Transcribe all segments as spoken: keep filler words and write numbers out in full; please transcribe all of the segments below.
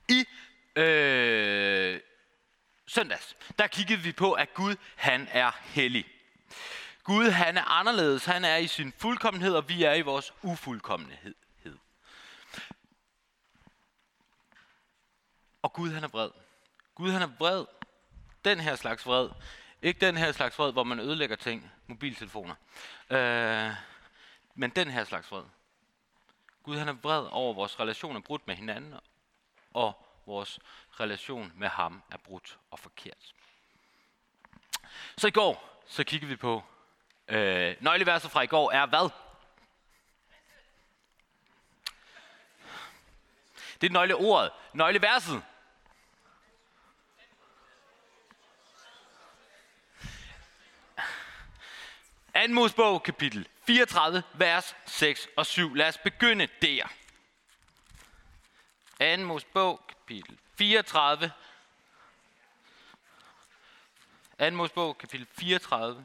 I øh, søndags, der kiggede vi på, at Gud, han er hellig. Gud, han er anderledes. Han er i sin fuldkommenhed, og vi er i vores ufuldkommenhed. Og Gud, han er vred. Gud, han er vred. Den her slags vred. Ikke den her slags vred, hvor man ødelægger ting. Mobiltelefoner. Øh, men den her slags vred. Gud, han er vred over, vores relation er brudt med hinanden, og vores relation med ham er brudt og forkert. Så i går, så kiggede vi på, øh, nøgleverset fra i går er hvad? Det er nøgleordet. Nøgleverset. Anden Mosebog, kapitel fireogtredive, vers seks og syv. Lad os begynde der. Anden Mosebog, kapitel fireogtredive. Anden Mosebog, kapitel fireogtredive.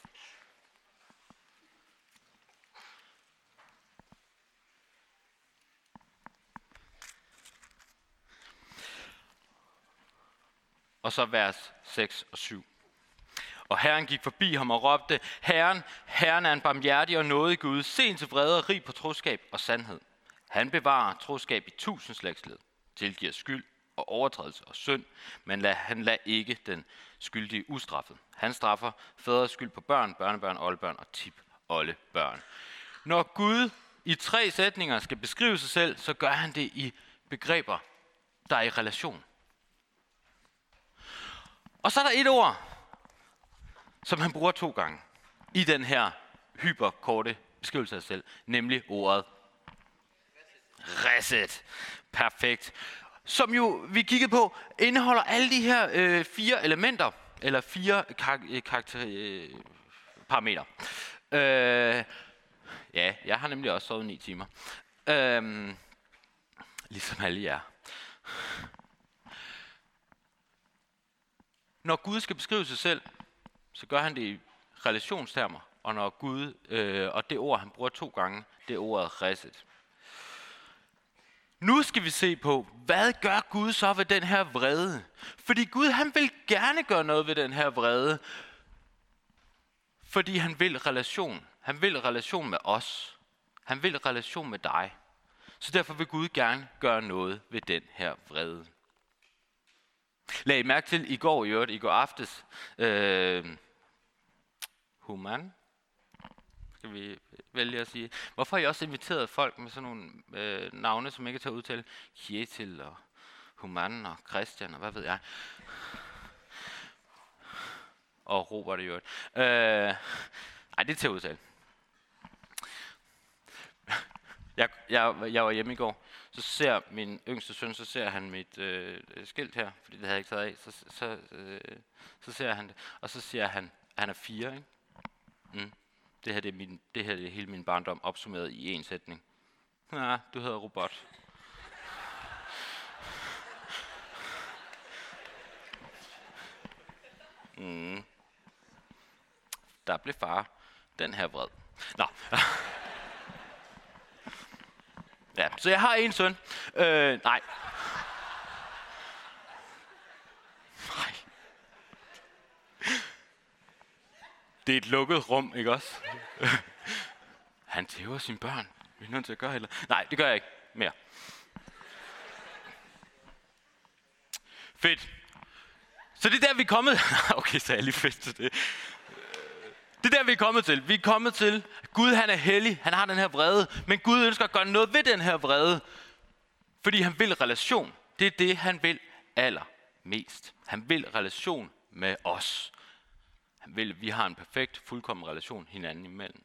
Og så vers seks og syv. Og Herren gik forbi ham og råbte, Herren, Herren er en barmhjertig og nådig Gud, sen til vrede og rig på troskab og sandhed. Han bevarer troskab i tusind slægtsled, tilgiver skyld og overtrædelse og synd, men lad, han lader ikke den skyldige ustraffet. Han straffer fædres skyld på børn, børnebørn, oldebørn og tip-oldebørn. Når Gud i tre sætninger skal beskrive sig selv, så gør han det i begreber, der er i relation. Og så er der et ord, som han bruger to gange i den her hyperkorte beskrivelse af sig selv, nemlig ordet reset. Perfekt. Som jo, vi kiggede på, indeholder alle de her øh, fire elementer, eller fire kar- karakter- øh, parametre. Øh, ja, jeg har nemlig også sovet ni timer. Øh, ligesom alle jer. Når Gud skal beskrive sig selv, så gør han det i relationstermer, og når Gud, øh, og det ord, han bruger to gange, det er ordet reset. Nu skal vi se på, hvad gør Gud så ved den her vrede? Fordi Gud, han vil gerne gøre noget ved den her vrede, fordi han vil relation. Han vil relation med os. Han vil relation med dig. Så derfor vil Gud gerne gøre noget ved den her vrede. Lag I mærke til i går i øvrigt, i går aftes, øh, human, skal vi vælge at sige. Hvorfor har I også inviteret folk med sådan nogle øh, navne, som ikke kan udtale? Kjetil og Human og Christian og hvad ved jeg. Og Robert i øvrigt. Øh, ej, det er til at udtale. Jeg, jeg, jeg var hjemme i går, så ser min yngste søn, så ser han mit øh, skilt her, fordi det havde jeg ikke taget af, så, så, øh, så ser han det, og så siger han, at han er fire, ikke? Mm. Det her det er, min, det her det er hele min barndom opsummeret i en sætning. Ja, du hedder Robot. Mm. Der blev far den her vred. Nå. Ja, så jeg har en søn. Øh, nej. Nej. Det er et lukket rum, ikke også? Han tæver sine børn. Vi er nødt til at gøre heller. Nej, det gør jeg ikke mere. Fedt. Så det er der, vi er kommet. Okay, så er jeg lige fedt til det. Det er der, vi er kommet til. Vi er kommet til, at Gud, han er hellig. Han har den her vrede. Men Gud ønsker at gøre noget ved den her vrede. Fordi han vil relation. Det er det, han vil allermest. Han vil relation med os. Han vil, at vi har en perfekt, fuldkommen relation hinanden imellem.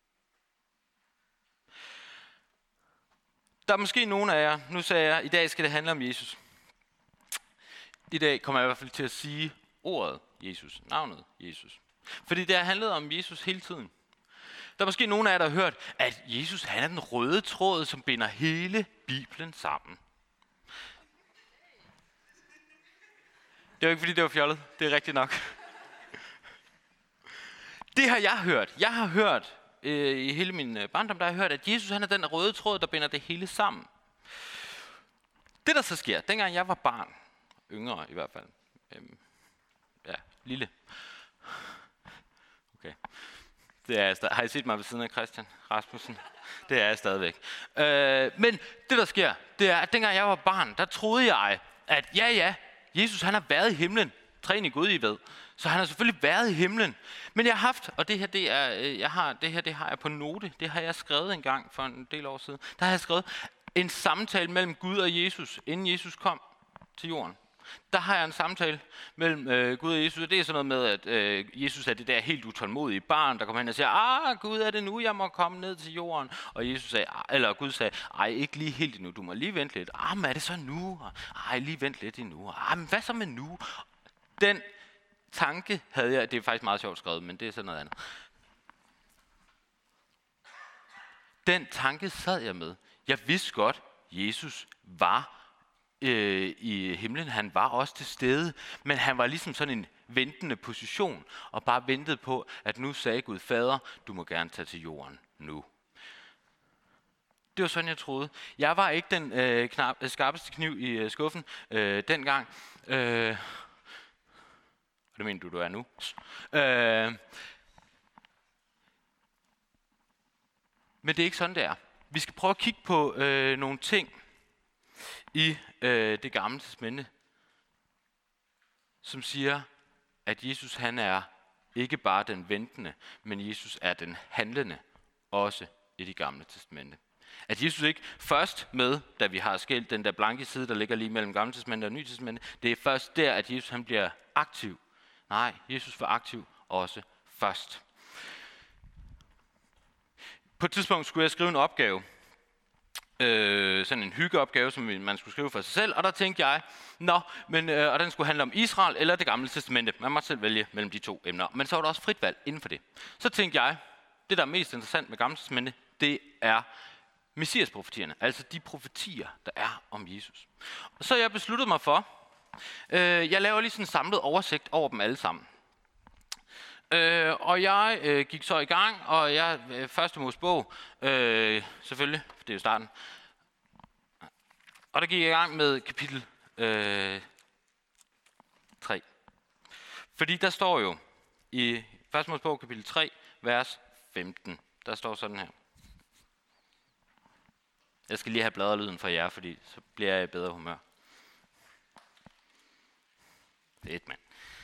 Der er måske nogle af jer, nu sagde jeg, i dag skal det handle om Jesus. I dag kommer jeg i hvert fald til at sige ordet Jesus, navnet Jesus. Fordi det har handlet om Jesus hele tiden. Der er måske nogle af jer, der har hørt, at Jesus han er den røde tråd, som binder hele Bibelen sammen. Det er jo ikke, fordi det var fjollet. Det er rigtigt nok. Det har jeg hørt. Jeg har hørt, øh, i hele min barndom, der har jeg hørt, at Jesus han er den røde tråd, der binder det hele sammen. Det Det der så sker, dengang jeg var barn, yngre i hvert fald, øhm, ja, lille. Okay. Det er jeg stadig. Har I set mig ved siden af Christian Rasmussen? Det er jeg stadigvæk. Øh, men det der sker, det er, at dengang jeg var barn, der troede jeg, at ja, ja, Jesus han har været i himlen. Træn i Gud, I ved. Så han har selvfølgelig været i himlen. Men jeg har haft, og det her, det er, jeg har, det her, det har jeg på note. Det har jeg skrevet en gang for en del år siden. Der har jeg skrevet en samtale mellem Gud og Jesus, inden Jesus kom til jorden. Der har jeg en samtale mellem øh, Gud og Jesus, og det er sådan noget med, at øh, Jesus er det der helt utålmodige barn, der kommer hen og siger, ah, Gud, er det nu, jeg må komme ned til jorden? Og Jesus sagde, eller Gud sagde, ej, ikke lige helt endnu, du må lige vente lidt. Ah, men er det så nu? Ej, lige vent lidt endnu. Ah, men hvad så med nu? Den tanke havde jeg, det er faktisk meget sjovt skrevet, men det er sådan noget andet. Den tanke sad jeg med. Jeg vidste godt, Jesus var øh, i himlen. Han var også til stede, men han var ligesom sådan en ventende position, og bare ventede på, at nu sagde Gud, Fader, du må gerne tage til jorden nu. Det var sådan, jeg troede. Jeg var ikke den øh, knap, skarpeste kniv i øh, skuffen øh, dengang. Øh, det mener du, du er nu. Øh, men det er ikke sådan, det er. Vi skal prøve at kigge på øh, nogle ting i øh, det gamle testamente, som siger, at Jesus han er ikke bare den ventende, men Jesus er den handlende, også i det gamle testamente. At Jesus ikke først med, da vi har skilt den der blanke side, der ligger lige mellem gamle testamente og nye testamente, det er først der, at Jesus han bliver aktiv. Nej, Jesus var aktiv også først. På et tidspunkt skulle jeg skrive en opgave, øh, sådan en hyggeopgave, som man skulle skrive for sig selv, og der tænkte jeg, nå, men, øh, og den skulle handle om Israel eller det gamle testamente. Man måtte selv vælge mellem de to emner, men så var der også frit valg inden for det. Så tænkte jeg, det der er mest interessant med gamle testamente, det er Messias-profetierne, altså de profetier, der er om Jesus. Og så jeg besluttet mig for, øh, jeg laver lige sådan en samlet oversigt over dem alle sammen. Øh, og jeg øh, gik så i gang, og jeg øh, første Mosebog, øh, selvfølgelig, det er jo starten. Og der gik jeg i gang med kapitel øh, tre. Fordi der står jo i første Mosebog kapitel tre, vers femten, der står sådan her. Jeg skal lige have bladrelyden for jer, fordi så bliver jeg i bedre humør. Det er et mand.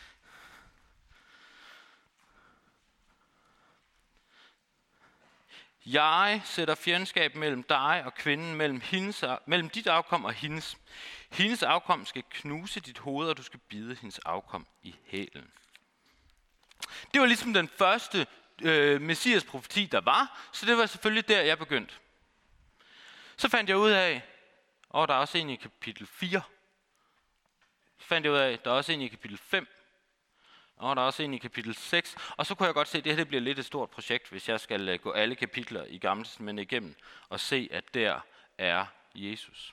Jeg sætter fjendskab mellem dig og kvinden, mellem, hendes, mellem dit afkom og hendes. Hendes afkom skal knuse dit hoved, og du skal bide hendes afkom i hælen. Det var ligesom den første øh, Messias profeti, der var, så det var selvfølgelig der, jeg begyndte. Så fandt jeg ud af, og der er også en i kapitel fire. Så fandt jeg ud af, der er også en i kapitel fem. Og der er også en i kapitel seks. Og så kunne jeg godt se, at det her det bliver lidt et stort projekt, hvis jeg skal uh, gå alle kapitler i Gamle Testamentet igennem og se, at der er Jesus.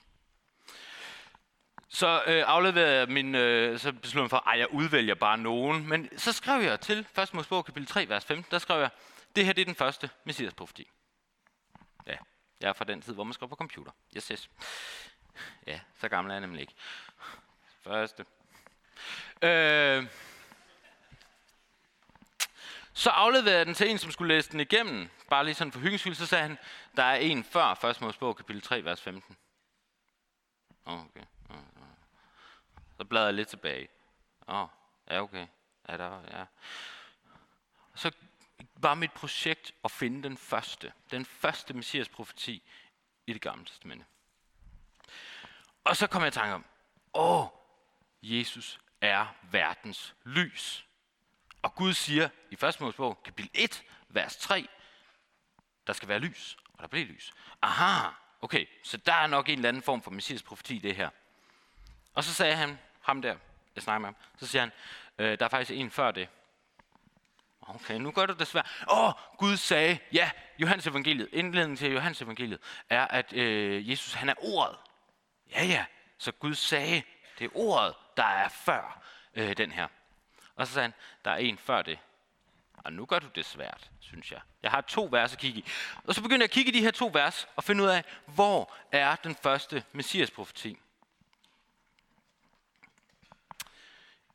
Så øh, afleverede jeg min, øh, så besluttede jeg for, at jeg udvælger bare nogen. Men så skrev jeg til første Mosebog kapitel tre, vers femten, der skrev jeg, det her det er den første Messias-profeti. Ja, jeg er fra den tid, hvor man skrev på computer. Yes, yes. Ja, så gammel er jeg nemlig ikke. Første. Øh... Så afleverede jeg den til en, som skulle læse den igennem. Bare lige sådan for hyggens skyld, så sagde han, der er en før første Mosebog kapitel tre, vers femten. Okay. Så bladrede jeg lidt tilbage. Åh, oh, ja okay. Ja, der, ja. Så var mit projekt at finde den første. Den første Messias profeti i det gamle testamente. Og så kom jeg i tanke om, åh, Jesus er verdens lys. Og Gud siger i første Mosebog, kapitel et, vers tre, der skal være lys, og der bliver lys. Aha, okay, så der er nok en eller anden form for Messias profeti i det her. Og så sagde han, ham der, jeg snakker med ham, så siger han, øh, der er faktisk en før det. Okay, nu gør du det svært. Åh, Gud sagde, ja, Johannes evangeliet, indledningen til Johannes evangeliet, er, at øh, Jesus, han er ordet. Ja, ja, så Gud sagde, det er ordet, der er før øh, den her. Og så sagde han, der er en før det. Og nu gør du det svært, synes jeg. Jeg har to vers at kigge i. Og så begyndte jeg at kigge i de her to vers og finde ud af, hvor er den første Messias profeti.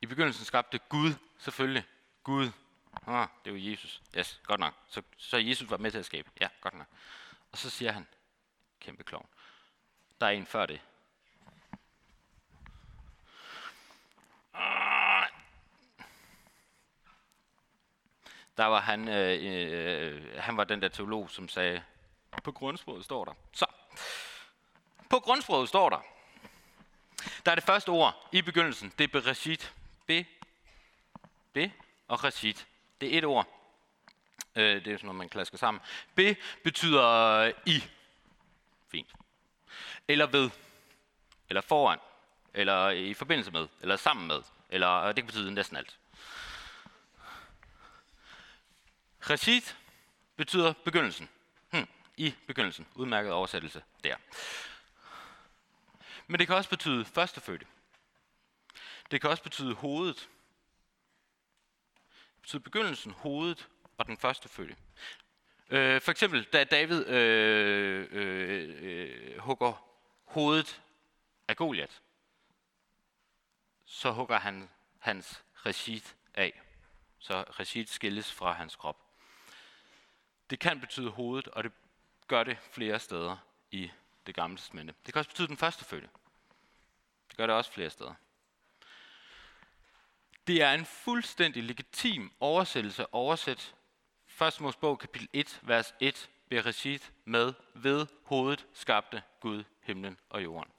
I begyndelsen skabte Gud, selvfølgelig. Gud. Ah, det er jo Jesus. Yes, godt nok. Så, så Jesus var med til at skabe. Ja, godt nok. Og så siger han, kæmpe klovn, der er en før det. Ah. Der var han, øh, øh, han var den der teolog, som sagde, på grundsproget står der. Så, på grundsproget står der, der er det første ord i begyndelsen, det er bereshit. Be, be og reshit. Det er et ord. Øh, det er sådan noget, man klasker sammen. Be betyder øh, i. Fint. Eller ved. Eller foran. Eller i forbindelse med. Eller sammen med. Eller det kan betyde næsten alt. Reshit betyder begyndelsen. Hm. I begyndelsen. Udmærket oversættelse der. Men det kan også betyde førstefødte. Det kan også betyde hovedet. Det betyder begyndelsen, hovedet og den førstefødte. Øh, for eksempel, da David øh, øh, øh, hugger hovedet af Goliat, så hugger han hans reshit af. Så reshit skilles fra hans krop. Det kan betyde hovedet, og det gør det flere steder i det gamle testamente. Det kan også betyde den førstefødte. Det gør det også flere steder. Det er en fuldstændig legitim oversættelse. Oversæt første Mosebog kapitel et, vers et, bereshit med ved hovedet skabte Gud himlen og jorden.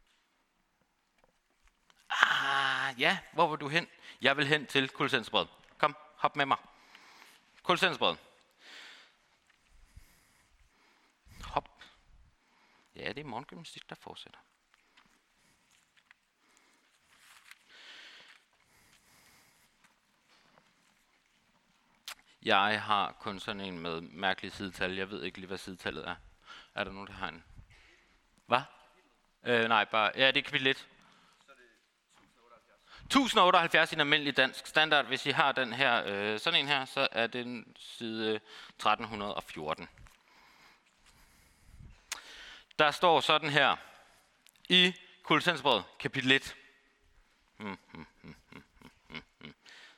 Ah, ja, hvor vil du hen? Jeg vil hen til Kolossensebrevet. Kom, hop med mig. Kolossensebrevet. Hop. Ja, det er morgengymnastik, der fortsætter. Jeg har kun sådan en med mærkelige sidetal. Jeg ved ikke lige, hvad sidetallet er. Er der nogen, der har en? Hvad? Øh, nej, bare... Ja, det er kapitel et. Så er det tusind otteoghalvfjerds i en almindelig dansk standard. Hvis I har den her, øh, sådan en her, så er det side tretten fjorten. Der står sådan her i Kolossensebrevet, kapitel et. Hmm, hmm, hmm, hmm, hmm, hmm.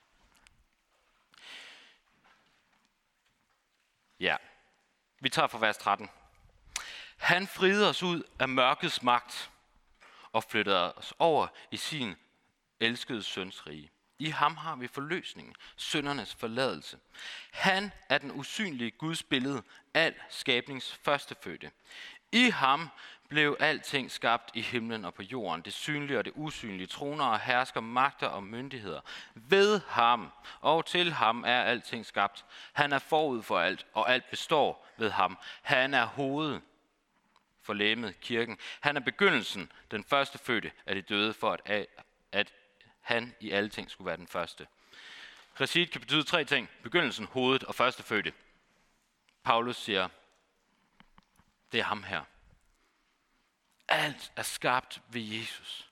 Ja, vi tager fra vers tretten. Han friede os ud af mørkets magt og flyttede os over i sin elskede søns rige. I ham har vi forløsningen, syndernes forladelse. Han er den usynlige Guds billede, al skabnings førstefødte. I ham blev alting skabt i himlen og på jorden, det synlige og det usynlige, troner og hersker, magter og myndigheder. Ved ham og til ham er alting skabt. Han er forud for alt, og alt består ved ham. Han er hovedet for legemet, kirken. Han er begyndelsen, den første fødte af de døde, for at, at han i alle ting skulle være den første. Reshit kan betyde tre ting. Begyndelsen, hovedet og første fødte. Paulus siger, det er ham her. Alt er skabt ved Jesus.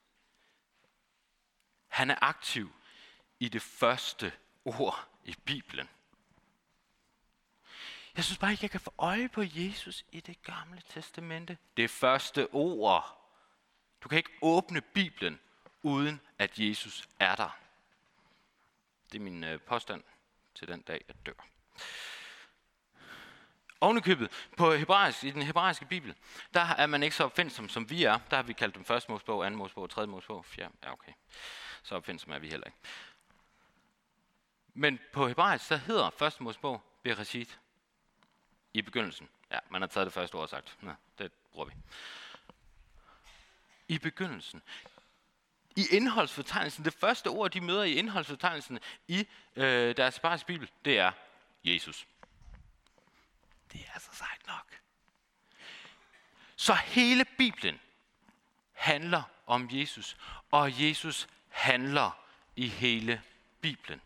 Han er aktiv i det første ord i Bibelen. Jeg synes bare ikke, jeg kan få øje på Jesus i det gamle testamente. Det første ord. Du kan ikke åbne Bibelen, uden at Jesus er der. Det er min øh, påstand til den dag, jeg dør. Ovenikøbet på hebraisk, i den hebraiske bibel, der er man ikke så opfindsom, som vi er. Der har vi kaldt dem første Mosebog, anden Mosebog, tredje Mosebog, fjerde. Ja, okay. Så opfindsom er vi heller ikke. Men på hebraisk, så hedder første Mosebog bereshit i begyndelsen. Ja, man har taget det første ord og sagt. Nå, det bruger vi. I begyndelsen. I indholdsfortegnelsen, det første ord, de møder i indholdsfortegnelsen i øh, deres hebraiske bibel, det er Jesus. Det er så sejt nok. Så hele Bibelen handler om Jesus, og Jesus handler i hele Bibelen.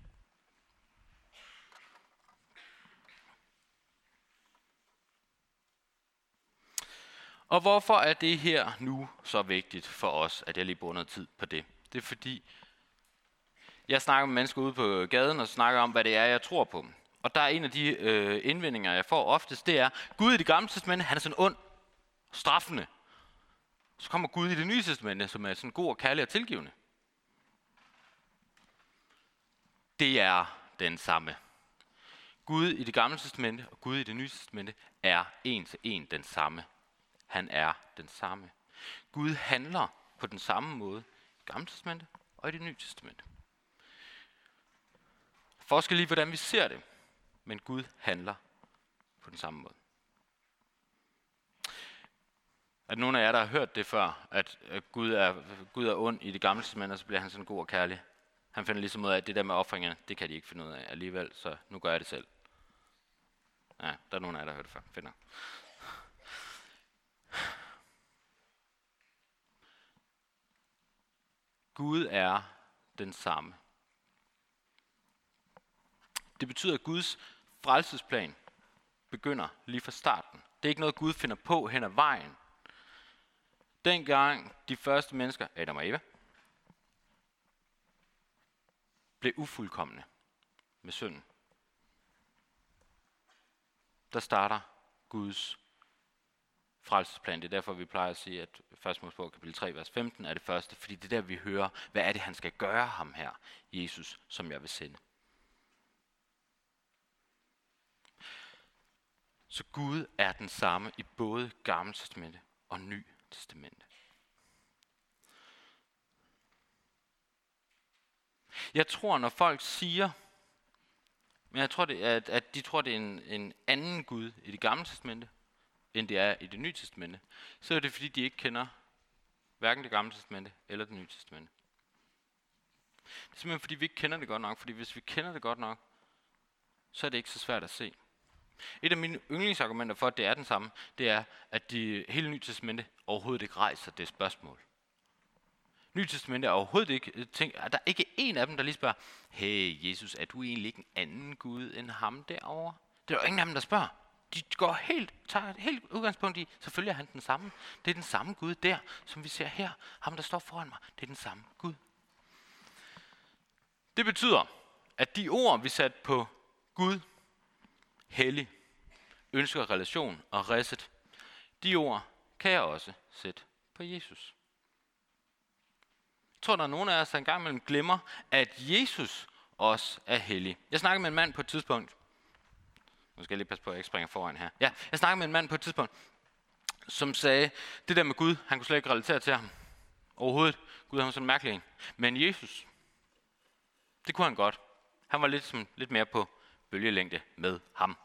Og hvorfor er det her nu så vigtigt for os, at jeg lige bruger noget tid på det? Det er fordi, jeg snakker med mennesker ude på gaden og snakker om, hvad det er, jeg tror på. Og der er en af de øh, indvendinger, jeg får oftest, det er, Gud i det gamle testamente, han er sådan ond, straffende. Så kommer Gud i det nye testamente, som er sådan god og kærlig og tilgivende. det er den samme. Gud i det gamle testamente og Gud i det nye testamente er en til en den samme. Han er den samme. Gud handler på den samme måde i det gamle testamente og i det nye testamente. Forskel lige, hvordan vi ser det, men Gud handler på den samme måde. At nogle af jer, der har hørt det før, at Gud er, Gud er ond i det gamle testamente, og så bliver han sådan god og kærlig. Han finder ligesom ud af, at det der med ofringerne, det kan de ikke finde ud af alligevel, så nu gør jeg det selv. Ja, der er nogle af jer, der har hørt det før. Finder. Gud er den samme. Det betyder, at Guds frelsesplan begynder lige fra starten. Det er ikke noget, Gud finder på hen ad vejen. Dengang de første mennesker, Adam og Eva, blev ufuldkomne med synden, der starter Guds frelsesplan. Det er derfor, vi plejer at sige, at første Mosebog kapitel tre, vers femten er det første, fordi det er der, vi hører, hvad er det, han skal gøre ham her, Jesus, som jeg vil sende. Så Gud er den samme i både Gamle Testamente og Ny Testamente. Jeg tror, når folk siger, men jeg tror, det er, at, at de tror, det er en, en anden Gud i det Gamle Testamente, end det er i det Nye Testamente, så er det, fordi de ikke kender hverken det Gamle Testamente eller det Nye Testamente. Det er simpelthen, fordi vi ikke kender det godt nok, fordi hvis vi kender det godt nok, så er det ikke så svært at se. Et af mine yndlingsargumenter for, at det er den samme, det er, at de hele Nye Testamente overhovedet ikke rejser det spørgsmål. Nye Testamente er overhovedet ikke, tænk, er der ikke en af dem, der lige spørger, hey Jesus, er du egentlig ikke en anden Gud end ham derovre? Det er jo ingen af dem, der spørger. De går helt, tager helt udgangspunkt i, selvfølgelig er han den samme. Det er den samme Gud der, som vi ser her. Ham, der står foran mig, det er den samme Gud. Det betyder, at de ord, vi satte på Gud, hellig, ønsker relation og reset, de ord kan jeg også sætte på Jesus. Jeg tror, der er nogen af os, der engang imellem glemmer, at Jesus også er hellig. Jeg snakkede med en mand på et tidspunkt. Nu skal jeg lige passe på, at jeg ikke springer foran her. Ja, jeg snakkede med en mand på et tidspunkt, som sagde, det der med Gud, han kunne slet ikke relatere til ham. Overhovedet. Gud han var sådan en mærkelig en. Men Jesus, det kunne han godt. Han var lidt, som, lidt mere på bølgelængde med ham.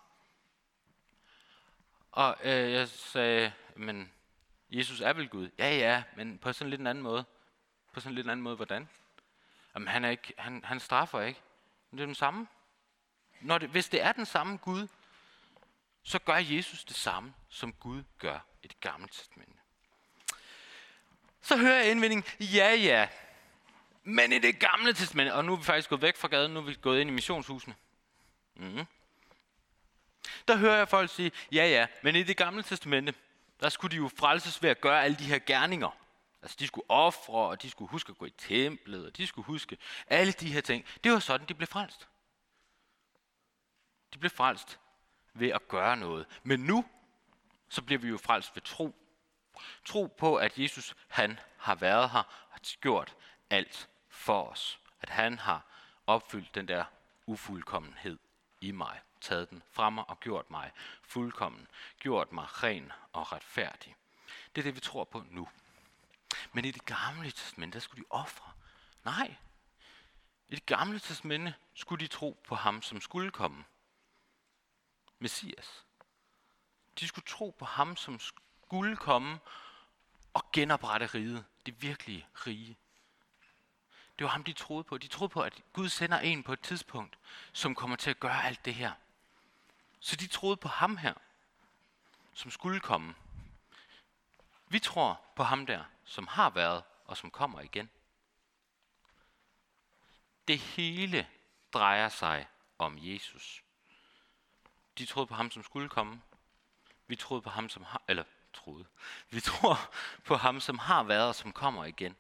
Og øh, jeg sagde, men Jesus er vel Gud? Ja, ja, men på sådan lidt en anden måde. På sådan lidt en anden måde, hvordan? Jamen, han, er ikke, han, han straffer ikke. Men det er den samme. Når det, hvis det er den samme Gud, så gør Jesus det samme, som Gud gør i det Gamle Testamente. Så hører jeg indvendingen, ja, ja, men i det Gamle Testamente, og nu er vi faktisk gået væk fra gaden, nu er vi gået ind i missionshusene. Mm-hmm. Der hører jeg folk sige, ja, ja, men i det Gamle Testamente, der skulle de jo frelses ved at gøre alle de her gerninger. Altså, de skulle ofre, og de skulle huske at gå i templet, og de skulle huske alle de her ting. Det var sådan, de blev frelst. De blev frelst ved at gøre noget. Men nu, så bliver vi jo frelst ved tro. Tro på, at Jesus, han har været her og har gjort alt for os. At han har opfyldt den der ufuldkommenhed i mig. Taget den fra mig og gjort mig fuldkommen. Gjort mig ren og retfærdig. Det er det, vi tror på nu. Men i det Gamle Testamente, der skulle de ofre. Nej. I det Gamle Testamente skulle de tro på ham, som skulle komme. Messias. De skulle tro på ham, som skulle komme og genoprette riget. Det virkelige rige. Det var ham, de troede på. De troede på, at Gud sender en på et tidspunkt, som kommer til at gøre alt det her. Så de troede på ham her, som skulle komme. Vi tror på ham der, som har været og som kommer igen. Det hele drejer sig om Jesus. De troede på ham, som skulle komme. Vi troede på ham, som har, eller troede. Vi tror på ham, som har været og som kommer igen.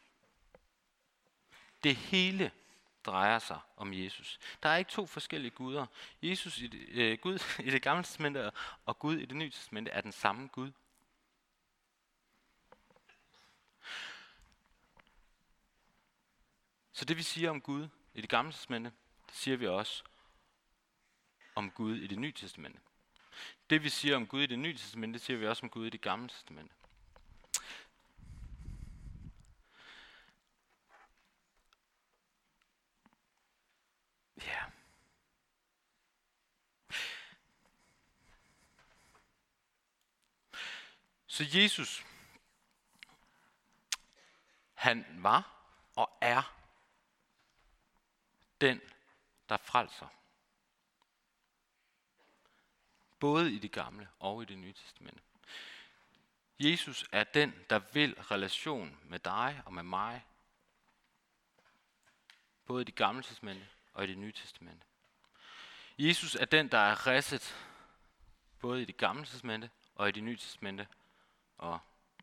Det hele drejer sig om Jesus. Der er ikke to forskellige guder. Jesus i det, øh, Gud i det Gamle Testamente og Gud i det Nye Testamente er den samme Gud. Så det vi siger om Gud i det Gamle Testamente, det siger vi også om Gud i det nye testamente. Det vi siger om Gud i det nye testamente, det siger vi også om Gud i det gamle testamente. Ja. Så Jesus, han var og er den, der frelser. Både i det gamle og i det nye testamente. Jesus er den, der vil relation med dig og med mig. Både i det gamle testamente og i det nye testamente. Jesus er den, der er ridset både i det gamle testamente og i det nye testamente. Og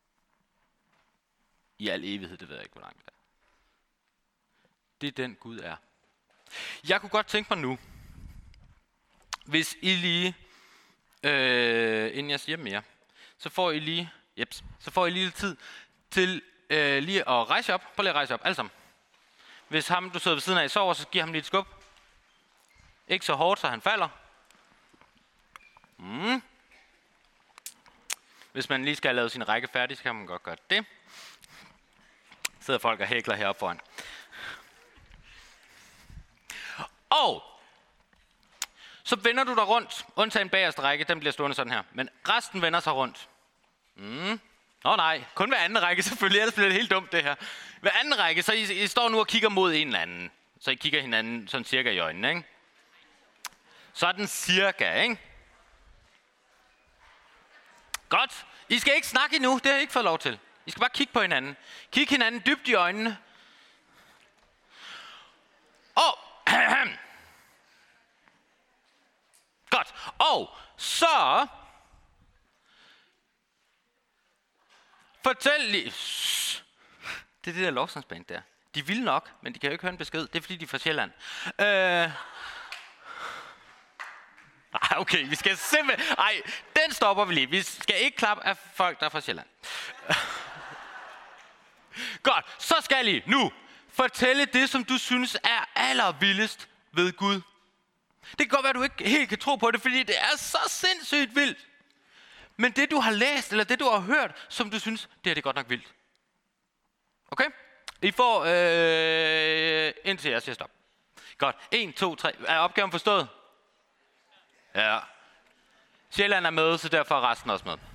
i al evighed, det ved jeg ikke, hvor langt det er. Det er den Gud er. Jeg kunne godt tænke mig nu, hvis I lige, øh, inden jeg siger mere, så får I lige, jeps, så får I lige lidt tid til øh, lige at rejse op. Prøv lige at rejse op, alle sammen. Hvis ham, du sidder ved siden af, sover, så giver ham lige et skub. Ikke så hårdt, så han falder. Mm. Hvis man lige skal have lavet sin række færdig, så kan man godt gøre det. Sidder folk og hækler heroppe foran. Og så vender du dig rundt. Undtagen bagerste række, den bliver stående sådan her. Men resten vender sig rundt. Mm. Nå nej, kun hver anden række selvfølgelig, ellers bliver det helt dumt det her. Hver anden række, så I, I står nu og kigger mod en eller anden. Så I kigger hinanden sådan cirka i øjnene, ikke? Sådan cirka, ikke? Godt. I skal ikke snakke endnu, det har I ikke fået lov til. I skal bare kigge på hinanden. Kig hinanden dybt i øjnene. Og godt. Og så fortæl lige. Det er det der lovsangsband der. De vil nok, men de kan jo ikke høre en besked. Det er fordi de er fra Sjælland. Øh... Ej, okay, vi skal simpelthen... Ej, den stopper vi lige. Vi skal ikke klappe af folk, der er fra Sjælland. Godt, så skal I nu fortælle det, som du synes er allervildest ved Gud. Det kan godt være, at du ikke helt kan tro på det, fordi det er så sindssygt vildt. Men det, du har læst, eller det, du har hørt, som du synes, det er det godt nok vildt. Okay? I får øh, indtil jeg siger stop. Godt. en, to, tre. Er opgaven forstået? Ja. Sjælland er med, så derfor er resten også med.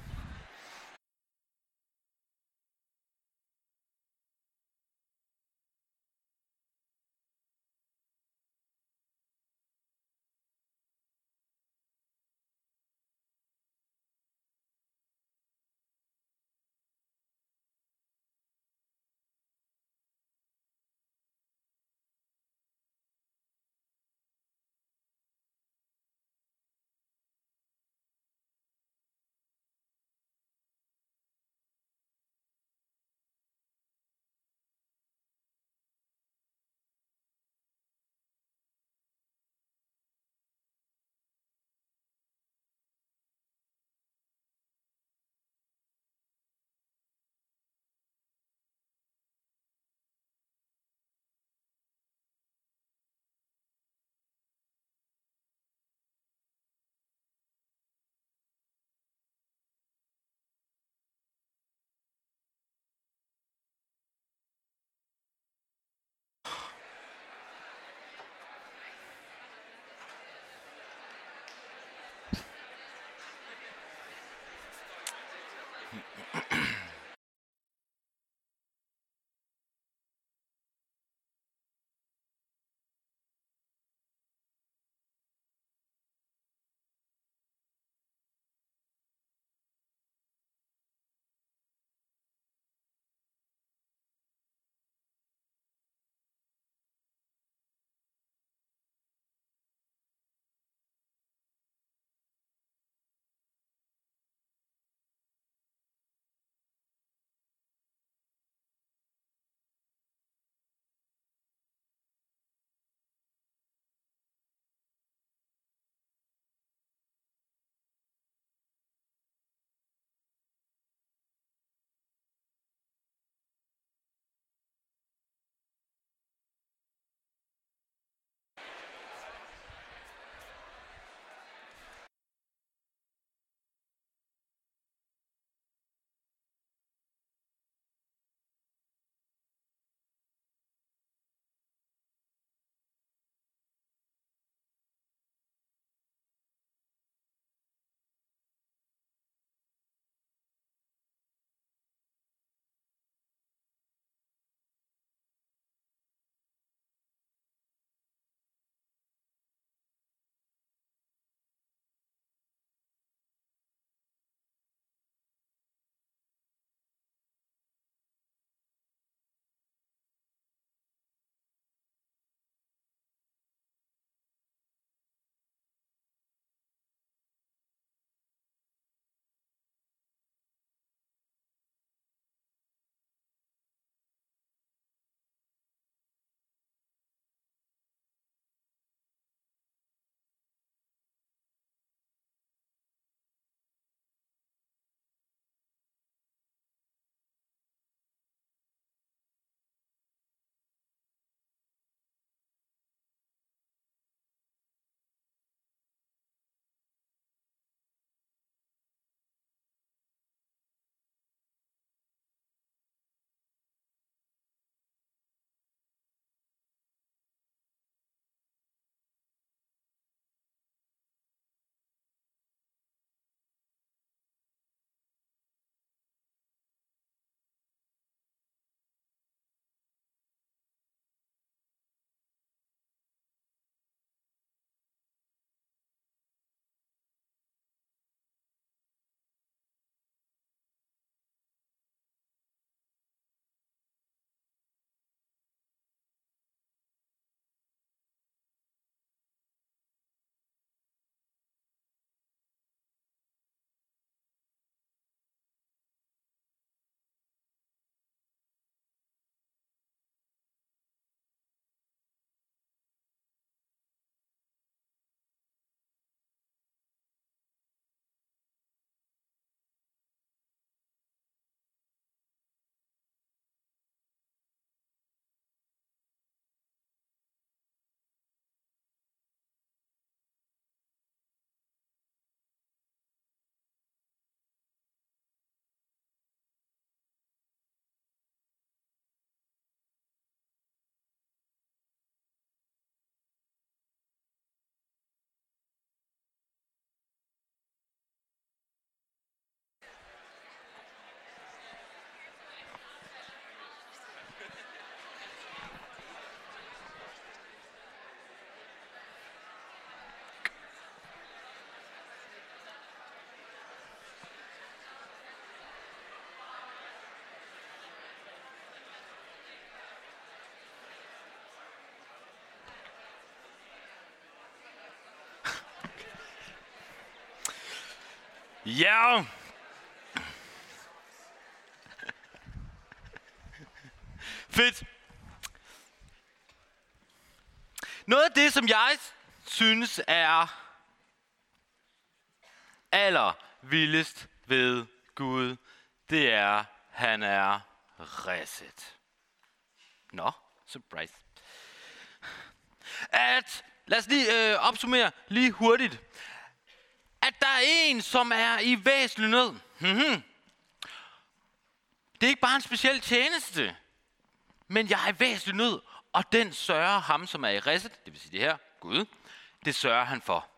Ja. Fedt. Noget af det, som jeg synes er allervildest ved Gud, det er, han er ridset. Nå, surprise. At, lad os lige øh, opsummere lige hurtigt. At der er en, som er i væsentlig nød. Mm-hmm. Det er ikke bare en speciel tjeneste, men jeg er i væsentlig nød, og den sørger ham, som er i ridset, det vil sige det her, Gud, det sørger han for.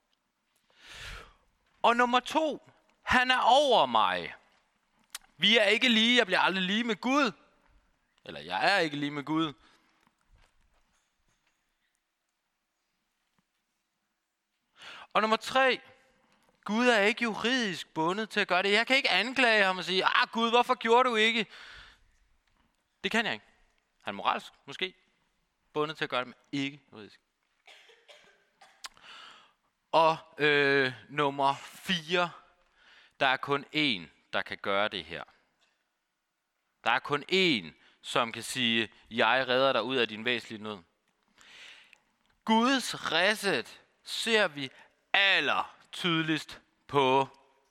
Og nummer to, han er over mig. Vi er ikke lige, jeg bliver aldrig lige med Gud. Eller jeg er ikke lige med Gud. Og nummer tre, Gud er ikke juridisk bundet til at gøre det. Jeg kan ikke anklage ham og sige, ah Gud, hvorfor gjorde du ikke? Det kan jeg ikke. Han er moralsk, måske, bundet til at gøre det, men ikke juridisk. Og øh, nummer fire, der er kun én, der kan gøre det her. Der er kun én, som kan sige, jeg redder dig ud af din væsentlige nød. Guds ridset ser vi aller tydeligst på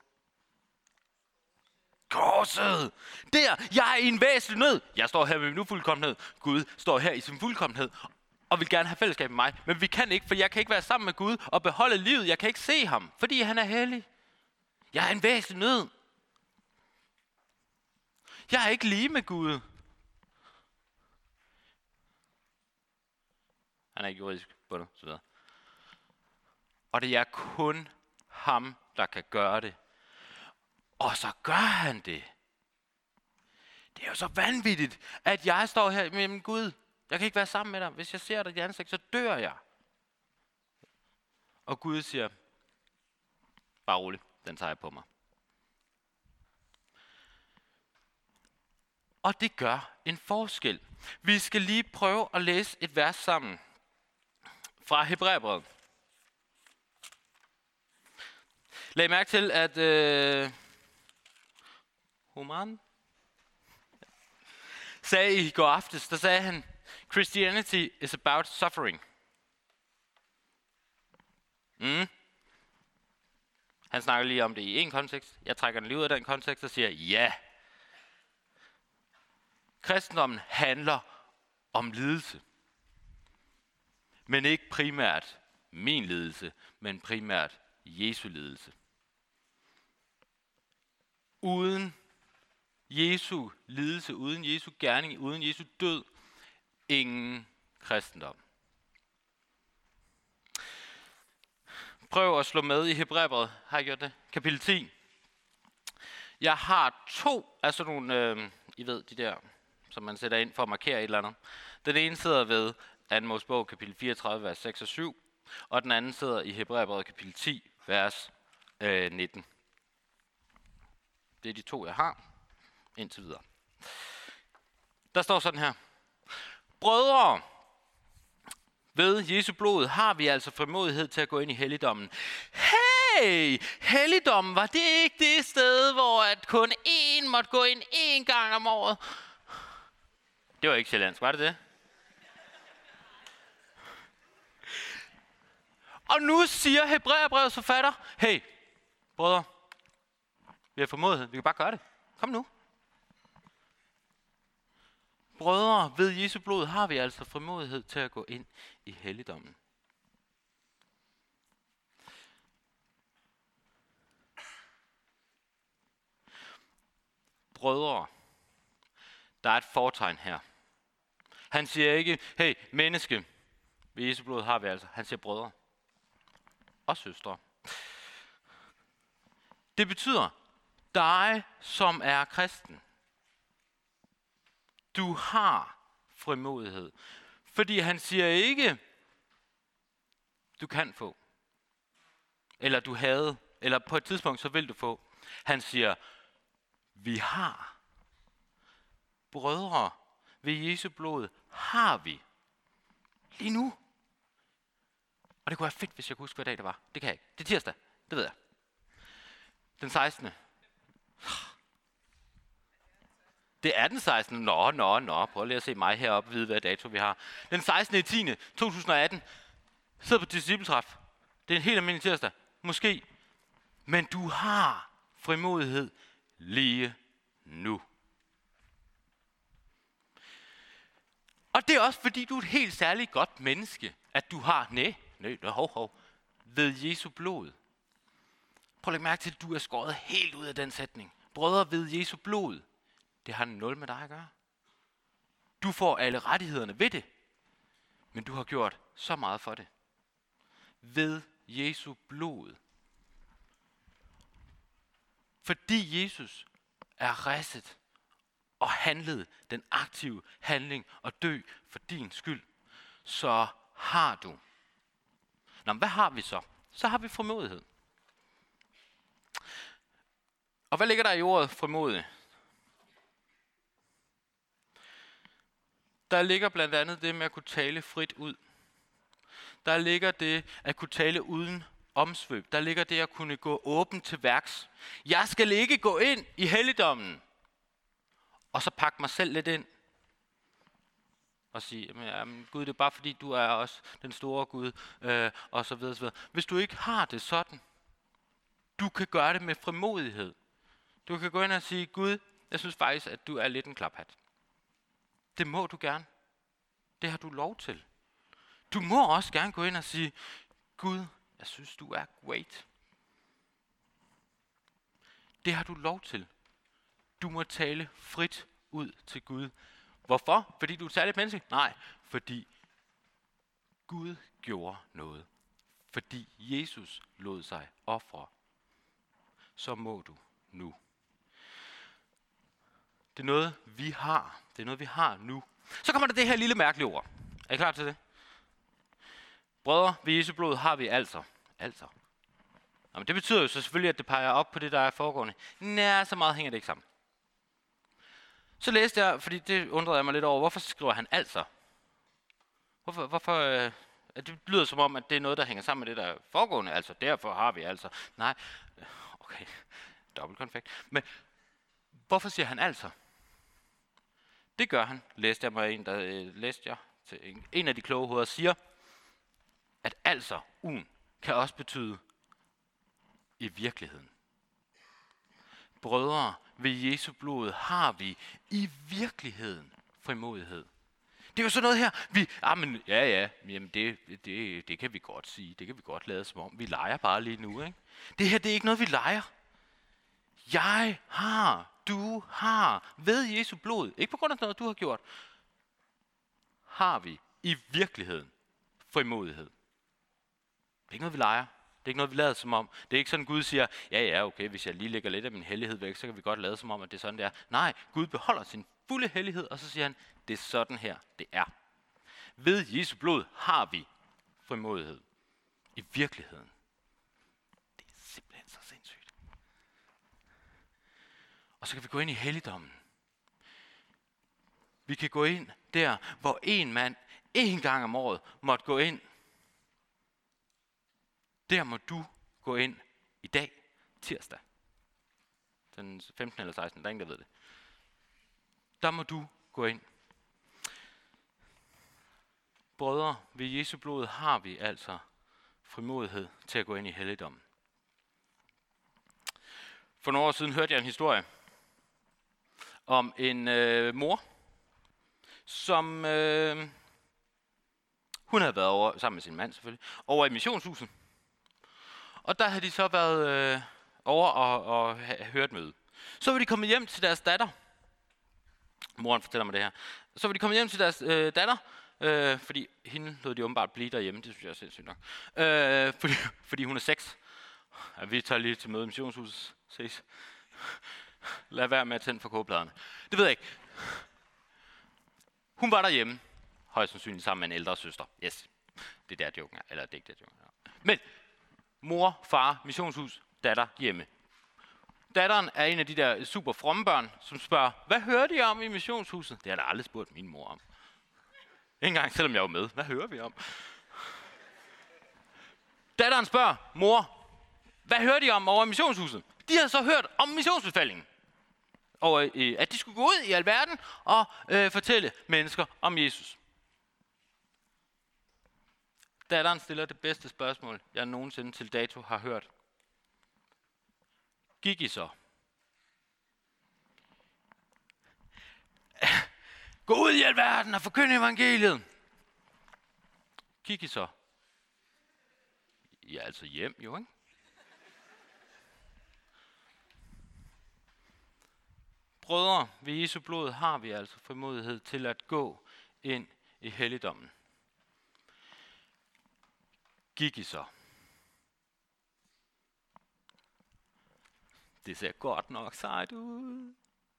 korset. Der, jeg er i en væsentlig nød. Jeg står her med min ufuldkommenhed. Gud står her i sin fuldkommenhed og vil gerne have fællesskab med mig. Men vi kan ikke, for jeg kan ikke være sammen med Gud og beholde livet. Jeg kan ikke se ham, fordi han er hellig. Jeg er i en væsentlig nød. Jeg er ikke lige med Gud. Han er ikke juridisk bundet, så videre. Og det er kun ham, der kan gøre det. Og så gør han det. Det er jo så vanvittigt, at jeg står her med min Gud. Jeg kan ikke være sammen med dig. Hvis jeg ser dig i ansigt, så dør jeg. Og Gud siger, bare rolig, den tager jeg på mig. Og det gør en forskel. Vi skal lige prøve at læse et vers sammen fra Hebræerbrevet. Læg mærke til, at øh, Human sagde i går aftes, der sagde han, Christianity is about suffering. Mm. Han snakker lige om det i en kontekst. Jeg trækker den lige ud af den kontekst og siger, ja. Kristendommen handler om lidelse. Men ikke primært min lidelse, men primært Jesu lidelse. Uden Jesu lidelse, uden Jesu gerning, uden Jesu død, ingen kristendom. Prøv at slå med i Hebræerbrevet. Har jeg gjort det? Kapitel ti. Jeg har to af sådan nogle, øh, I ved, de der, som man sætter ind for at markere et eller andet. Den ene sidder ved anden Mosebog, kapitel fireogtredive, vers seks og syv, og den anden sidder i Hebræerbrevet, kapitel ti, vers øh, nitten. Det er de to, jeg har indtil videre. Der står sådan her. Brødre, ved Jesu blod har vi altså frimodighed til at gå ind i helligdommen. Hey! Helligdommen, var det ikke det sted, hvor at kun én måtte gå ind én gang om året? Det var ikke sjællandsk, var det det? Og nu siger Hebræerbrevets forfatter, hey, brødre, vi har frimodighed, vi kan bare gøre det. Kom nu. Brødre, ved Jesu blod har vi altså frimodighed til at gå ind i helligdommen. Brødre, der er et fortegn her. Han siger ikke, hey, menneske, ved Jesu blod har vi altså. Han siger brødre og søstre. Det betyder, dig som er kristen, du har frimodighed. Fordi han siger ikke, du kan få. Eller du havde. Eller på et tidspunkt, så vil du få. Han siger, vi har. Brødre, ved Jesu blod har vi. Lige nu. Og det kunne være fedt, hvis jeg kunne huske, hvad dag det var. Det kan jeg ikke. Det er tirsdag. Det ved jeg. Den sekstende Det er den sekstende Nå, nå, nå. Prøv lige at se mig heroppe og vide, hvad dato vi har. Den sekstende tiende to tusind og atten Sidder på discipletræf. Det er en helt almindelig tirsdag. Måske. Men du har frimodighed lige nu. Og det er også fordi, du er et helt særligt godt menneske, at du har, næ, næ, hov, hov, ved Jesu blod. Prøv at lægge mærke til, at du er skåret helt ud af den sætning. Brødre, ved Jesu blod. Det har nul med dig at gøre. Du får alle rettighederne ved det. Men du har gjort så meget for det. Ved Jesu blod. Fordi Jesus er ridset og handlede den aktive handling og dø for din skyld, så har du. Nå, men hvad har vi så? Så har vi frimodighed. Og hvad ligger der i ordet frimodig? Der ligger blandt andet det med at kunne tale frit ud. Der ligger det at kunne tale uden omsvøb. Der ligger det at kunne gå åbent til værks. Jeg skal ikke gå ind i helligdommen. Og så pakke mig selv lidt ind. Og sige, jamen, jamen, Gud, det er bare fordi, du er også den store Gud. Øh, og så videre, så videre. Hvis du ikke har det sådan, du kan gøre det med frimodighed. Du kan gå ind og sige, Gud, jeg synes faktisk, at du er lidt en klaphat. Det må du gerne. Det har du lov til. Du må også gerne gå ind og sige, Gud, jeg synes, du er great. Det har du lov til. Du må tale frit ud til Gud. Hvorfor? Fordi du er et særligt menneske? Nej, fordi Gud gjorde noget. Fordi Jesus lod sig ofre. Så må du nu. Det er noget, vi har. Det er noget, vi har nu. Så kommer der det her lille mærkelige ord. Er I klar til det? Brødre, ved Jesu blod har vi altså. Altså. Jamen, det betyder jo så selvfølgelig, at det peger op på det, der er foregående. Nær, så meget hænger det ikke sammen. Så læste jeg, fordi det undrede jeg mig lidt over, hvorfor skriver han altså? Hvorfor, hvorfor øh, det lyder som om, at det er noget, der hænger sammen med det, der er foregående. Altså, derfor har vi altså. Nej, okay, dobbelt konfekt. Men hvorfor siger han altså? Det gør han, læste jeg mig en, der øh, læste jeg til en, en af de kloge hoveder, siger, at altså, un, kan også betyde i virkeligheden. Brødre, ved Jesu blod har vi i virkeligheden frimodighed. Det er jo sådan noget her, vi, ah, men, ja ja, jamen det, det, det kan vi godt sige, det kan vi godt lade som om, vi leger bare lige nu, ikke? Det her, det er ikke noget, vi leger. Jeg har, du har, ved Jesu blod, ikke på grund af noget, du har gjort, har vi i virkeligheden frimodighed. Det er ikke noget, vi leger. Det er ikke noget, vi lader som om. Det er ikke sådan, Gud siger, ja ja, okay, hvis jeg lige lægger lidt af min hellighed væk, så kan vi godt lade som om, at det er sådan, det er. Nej, Gud beholder sin fulde hellighed, og så siger han, det er sådan her, det er. Ved Jesu blod har vi frimodighed. I virkeligheden. Det er simpelthen så sindssygt. Og så kan vi gå ind i helligdommen. Vi kan gå ind der, hvor en mand en gang om året måtte gå ind. Der må du gå ind i dag, tirsdag. Den femtende eller sekstende, der er ingen, der ved det. Der må du gå ind. Brødre, ved Jesu blod har vi altså frimodighed til at gå ind i helligdommen. For nogle år siden hørte jeg en historie om en øh, mor, som øh, hun havde været over, sammen med sin mand selvfølgelig, over i missionshuset. Og der havde de så været øh, over og, og hørt møde. Så var de kommet hjem til deres datter. Moren fortæller mig det her. Så var de kommet hjem til deres øh, datter, øh, fordi hende lod de åbenbart blive derhjemme. Det synes jeg er sindssygt nok. Øh, fordi, fordi hun er seks. Ja, vi tager lige til møde i missionshuset. Ses. Lad være med at tænde for kogepladerne. Det ved jeg ikke. Hun var derhjemme. Højst sandsynligt sammen med en ældre søster. Yes. Det er der joken er. Eller det er ikke der joken er. Men mor, far, missionshus, datter hjemme. Datteren er en af de der super fromme børn, som spørger, hvad hører de om i missionshuset? Det har jeg aldrig spurgt min mor om. Ikke engang, selvom jeg var med. Hvad hører vi om? Datteren spørger, mor, hvad hører de om over i missionshuset? De havde så hørt om missionsbefalingen. Og øh, at de skulle gå ud i alverden og øh, fortælle mennesker om Jesus. Datteren stiller det bedste spørgsmål, jeg nogensinde til dato har hørt. Gik I så? Gå ud i alverden og forkynde evangeliet. Gik I så? Ja, altså hjem jo, ikke? Brødre, ved Jesu blod har vi altså frimodighed til at gå ind i helligdommen. Gik I så? Det ser godt nok sejt ud.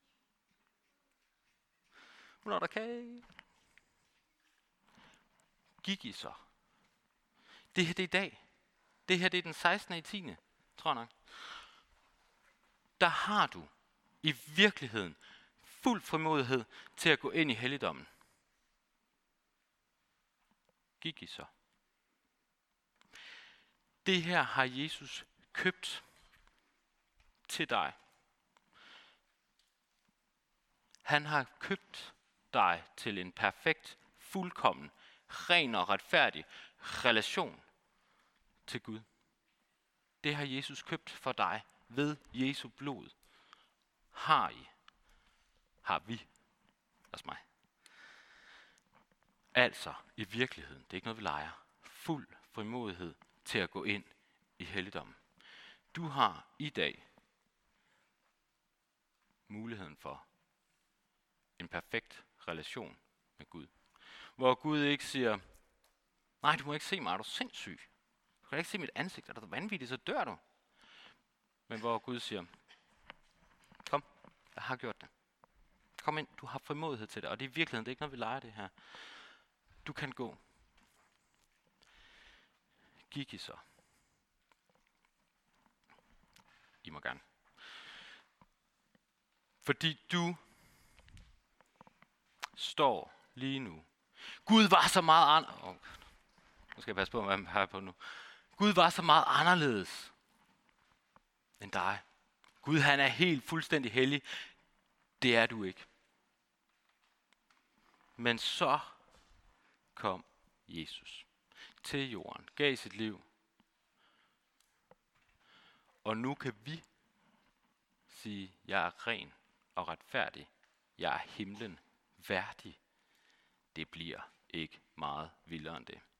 Hvornår der kan. Gik I så? Det her det er i dag. Det her det er den sekstende i tiende tror jeg nok. Der har du i virkeligheden fuld frimodighed til at gå ind i helligdommen. Gik I så? Det her har Jesus købt til dig. Han har købt dig til en perfekt, fuldkommen, ren og retfærdig relation til Gud. Det har Jesus købt for dig ved Jesu blod. Har I, har vi, hos mig. Altså, i virkeligheden, det er ikke noget, vi leger, fuld frimodighed til at gå ind i helligdommen. Du har i dag muligheden for en perfekt relation med Gud. Hvor Gud ikke siger, nej, du må ikke se mig, er du sindssyg? Du kan ikke se mit ansigt, er du vanvittig, så dør du. Men hvor Gud siger, kom, jeg har gjort det. Kom ind, du har frimodighed til det, og det er i virkeligheden, det er ikke noget, vi leger det her. Du kan gå. Gik I så? I må gerne. Fordi du står lige nu. Gud var så meget anderledes. Oh, nu skal jeg passe på, hvad jeg har på nu. Gud var så meget anderledes end dig. Gud, han er helt fuldstændig hellig. Det er du ikke. Men så kom Jesus til jorden, gav sit liv. Og nu kan vi sige, jeg er ren og retfærdig. Jeg er himlen værdig. Det bliver ikke meget vildere end det.